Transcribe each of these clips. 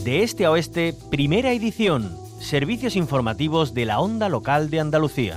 De este a oeste, primera edición. Servicios informativos de la Onda Local de Andalucía.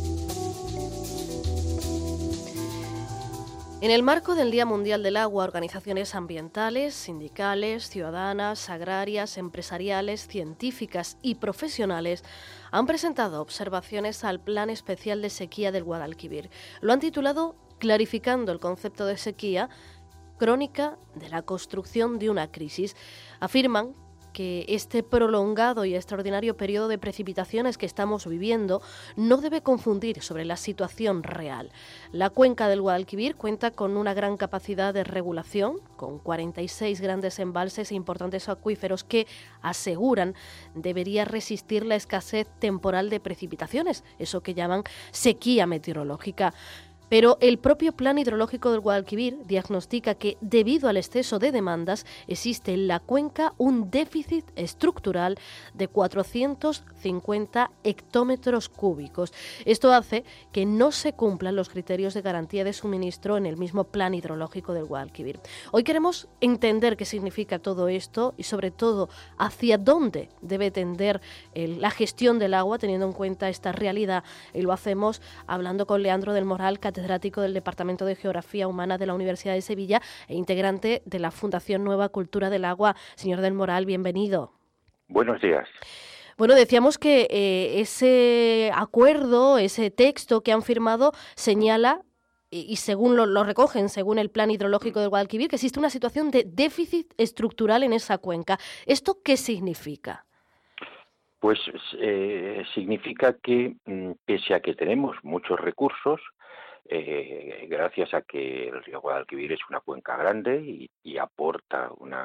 En el marco del Día Mundial del Agua, organizaciones ambientales, sindicales, ciudadanas, agrarias, empresariales, científicas y profesionales han presentado observaciones al Plan Especial de Sequía del Guadalquivir. Lo han titulado Clarificando el concepto de sequía, crónica de la construcción de una crisis. Afirman que este prolongado y extraordinario periodo de precipitaciones que estamos viviendo no debe confundir sobre la situación real. La cuenca del Guadalquivir cuenta con una gran capacidad de regulación, con 46 grandes embalses e importantes acuíferos que, aseguran, debería resistir la escasez temporal de precipitaciones, eso que llaman sequía meteorológica. Pero el propio Plan Hidrológico del Guadalquivir diagnostica que, debido al exceso de demandas, existe en la cuenca un déficit estructural de 450 hectómetros cúbicos. Esto hace que no se cumplan los criterios de garantía de suministro en el mismo Plan Hidrológico del Guadalquivir. Hoy queremos entender qué significa todo esto y, sobre todo, hacia dónde debe tender la gestión del agua, teniendo en cuenta esta realidad. Y lo hacemos hablando con Leandro del Moral, catedrático del Departamento de Geografía Humana de la Universidad de Sevilla e integrante de la Fundación Nueva Cultura del Agua. Señor del Moral, bienvenido. Buenos días. Bueno, decíamos que ese acuerdo, ese texto que han firmado señala, y según lo recogen, según el Plan Hidrológico del Guadalquivir, que existe una situación de déficit estructural en esa cuenca. ¿Esto qué significa? Pues significa que, pese a que tenemos muchos recursos, gracias a que el río Guadalquivir es una cuenca grande y aporta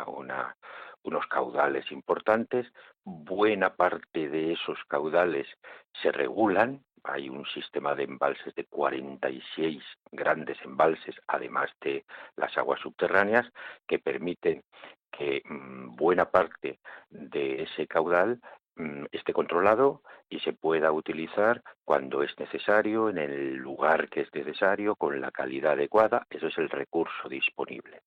unos caudales importantes, buena parte de esos caudales se regulan. Hay un sistema de embalses de 46 grandes embalses, además de las aguas subterráneas, que permiten que buena parte de ese caudal esté controlado y se pueda utilizar cuando es necesario, en el lugar que es necesario, con la calidad adecuada. Eso es el recurso disponible.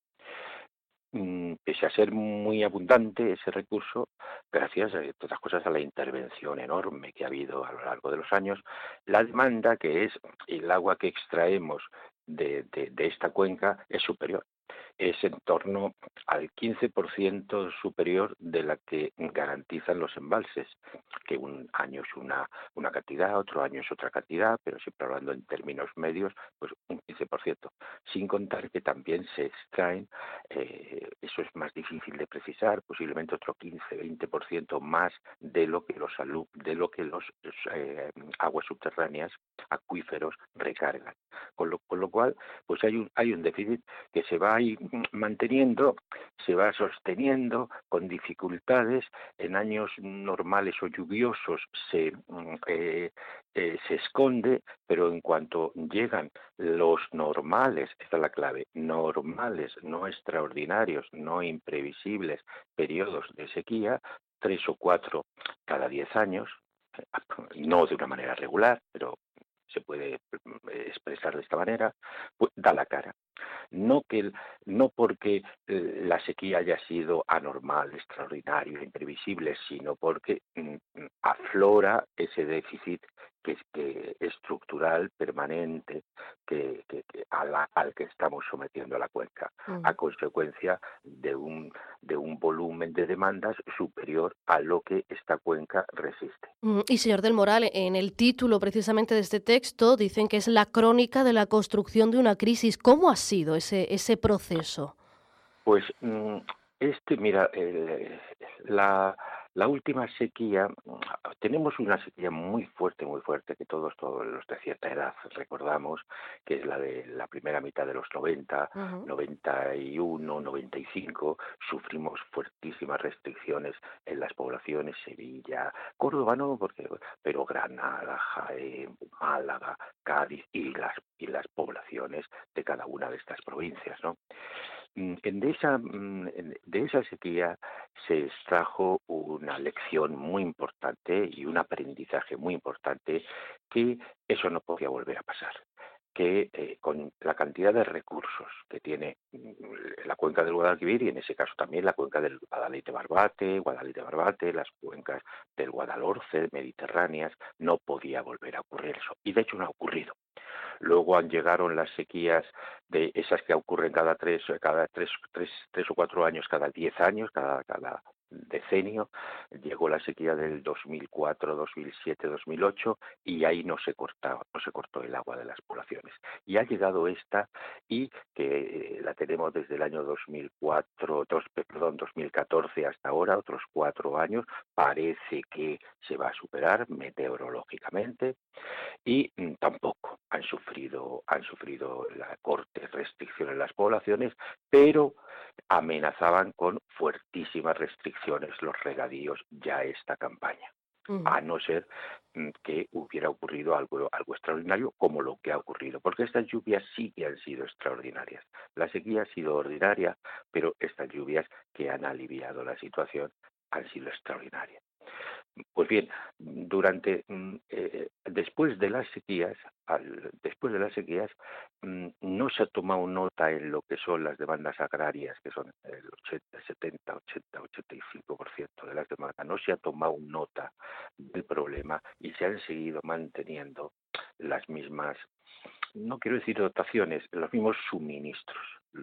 Pese a ser muy abundante ese recurso, gracias a todas cosas a la intervención enorme que ha habido a lo largo de los años, la demanda, que es el agua que extraemos de esta cuenca, es superior. Es en torno al 15% superior de la que garantizan los embalses, que un año es una cantidad, otro año es otra cantidad, pero siempre hablando en términos medios, pues un 15%. Sin contar que también se extraen, eso es más difícil de precisar, posiblemente otro 15-20% más de lo que los aguas subterráneas, acuíferos, recargan. Con lo cual, pues hay un déficit que se va ahí manteniendo, se va sosteniendo con dificultades. En años normales o lluviosos se esconde, pero en cuanto llegan los normales, esta es la clave, normales, no extraordinarios, no imprevisibles periodos de sequía, 3 o 4 cada 10 años, no de una manera regular, pero se puede expresar de esta manera, pues da la cara. No porque la sequía haya sido anormal, extraordinario, imprevisible, sino porque aflora ese déficit que es estructural, permanente, al que estamos sometiendo a la cuenca, a consecuencia de un volumen de demandas superior a lo que esta cuenca resiste. Y señor del Moral, en el título precisamente de este texto dicen que es la crónica de la construcción de una crisis. ¿Cómo ha sido ese proceso? Pues mira, la última sequía, tenemos una sequía muy fuerte, que todos los de cierta edad recordamos, que es la de la primera mitad de los 90, 91, 95, sufrimos fuertísimas restricciones en las poblaciones, Sevilla, Córdoba no, pero Granada, Jaén, Málaga, Cádiz y las poblaciones de cada una de estas provincias, ¿no? De esa sequía se extrajo una lección muy importante y un aprendizaje muy importante, que eso no podía volver a pasar, que con la cantidad de recursos que tiene la cuenca del Guadalquivir, y en ese caso también la cuenca del Guadalete-Barbate, las cuencas del Guadalhorce, mediterráneas, no podía volver a ocurrir eso. Y de hecho no ha ocurrido. Luego llegaron las sequías de esas que ocurren cada tres o 4 años, cada 10 años, cada decenio. Llegó la sequía del 2004, 2007, 2008 y ahí no se cortó el agua de las poblaciones. Y ha llegado esta, y que la tenemos desde el año 2014 hasta ahora, otros 4 años. Parece que se va a superar meteorológicamente, y tampoco han sufrido la corte restricción en las poblaciones, pero amenazaban con fuertísimas restricciones los regadíos ya esta campaña, a no ser que hubiera ocurrido algo extraordinario como lo que ha ocurrido, porque estas lluvias sí que han sido extraordinarias. La sequía ha sido ordinaria, pero estas lluvias que han aliviado la situación han sido extraordinarias. Pues bien, después de las sequías, no se ha tomado nota en lo que son las demandas agrarias, que son el 85% de las demandas. No se ha tomado nota del problema y se han seguido manteniendo las mismas, no quiero decir dotaciones, los mismos suministros.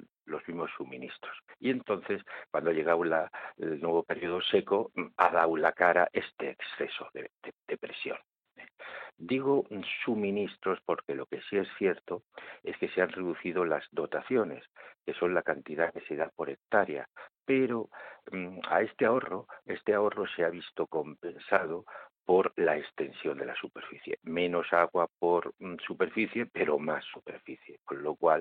Y entonces, cuando ha llegado el nuevo periodo seco, ha dado la cara este exceso de presión. Digo suministros porque lo que sí es cierto es que se han reducido las dotaciones, que son la cantidad que se da por hectárea, pero a este ahorro se ha visto compensado por la extensión de la superficie. Menos agua por superficie, pero más superficie. Con lo cual,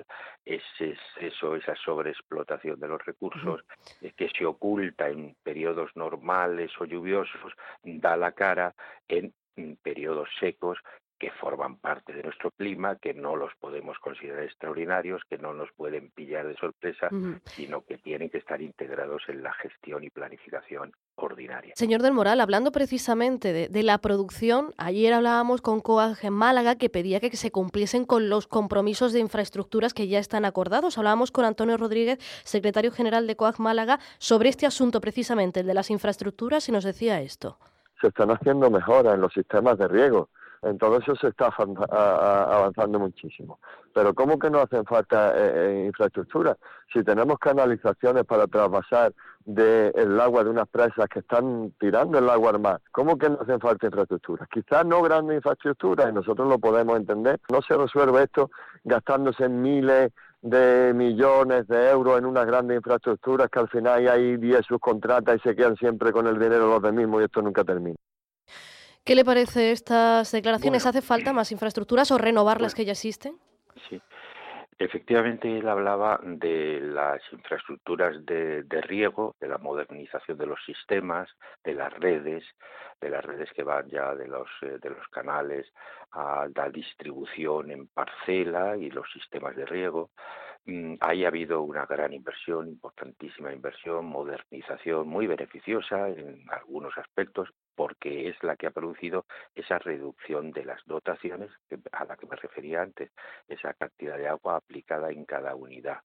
esa sobreexplotación de los recursos que se oculta en periodos normales o lluviosos, da la cara en periodos secos que forman parte de nuestro clima, que no los podemos considerar extraordinarios, que no nos pueden pillar de sorpresa, sino que tienen que estar integrados en la gestión y planificación ordinaria. Señor del Moral, hablando precisamente de la producción, ayer hablábamos con COAG en Málaga, que pedía que se cumpliesen con los compromisos de infraestructuras que ya están acordados. Hablábamos con Antonio Rodríguez, secretario general de COAG Málaga, sobre este asunto precisamente, el de las infraestructuras, y nos decía esto. Se están haciendo mejoras en los sistemas de riego. En todo eso se está avanzando muchísimo. Pero ¿cómo que no hacen falta infraestructuras? Si tenemos canalizaciones para trasvasar el agua de unas presas que están tirando el agua al mar, ¿cómo que no hacen falta infraestructuras? Quizás no grandes infraestructuras, y nosotros lo podemos entender. No se resuelve esto gastándose miles de millones de euros en unas grandes infraestructuras que al final hay 10 subcontratas y se quedan siempre con el dinero los mismos, y esto nunca termina. ¿Qué le parece estas declaraciones? ¿Hace falta más infraestructuras o renovar las que ya existen? Sí, efectivamente él hablaba de las infraestructuras de riego, de la modernización de los sistemas, de las redes que van ya de los canales a la distribución en parcela y los sistemas de riego. Ahí ha habido una gran inversión, importantísima inversión, modernización muy beneficiosa en algunos aspectos, porque es la que ha producido esa reducción de las dotaciones a la que me refería antes, esa cantidad de agua aplicada en cada unidad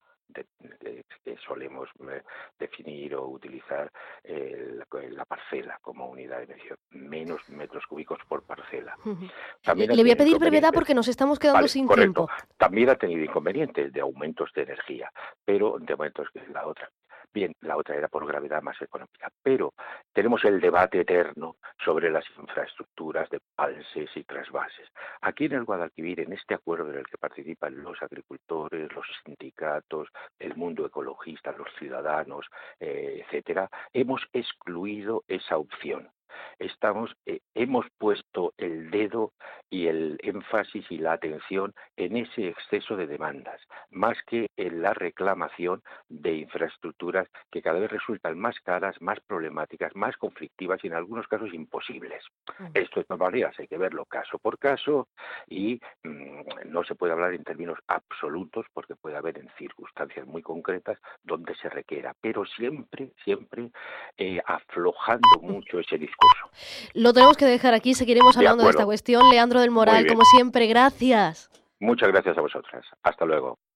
que solemos definir o utilizar la parcela como unidad de medición, menos metros cúbicos por parcela. Le voy a pedir brevedad porque nos estamos quedando sin tiempo. También ha tenido inconvenientes de aumentos de energía, pero de aumentos que es la otra. Bien, la otra era por gravedad más económica, pero tenemos el debate eterno sobre las infraestructuras de embalses y trasvases. Aquí en el Guadalquivir, en este acuerdo en el que participan los agricultores, los sindicatos, el mundo ecologista, los ciudadanos, etcétera, hemos excluido esa opción. Hemos puesto el dedo y el énfasis y la atención en ese exceso de demandas, más que en la reclamación de infraestructuras que cada vez resultan más caras, más problemáticas, más conflictivas y en algunos casos imposibles. Esto de todas maneras hay que verlo caso por caso y no se puede hablar en términos absolutos porque puede haber en circunstancias muy concretas donde se requiera, pero siempre aflojando mucho ese discurso. Lo tenemos que dejar aquí, seguiremos hablando de esta cuestión. Leandro del Moral, como siempre, gracias. Muchas gracias a vosotras. Hasta luego.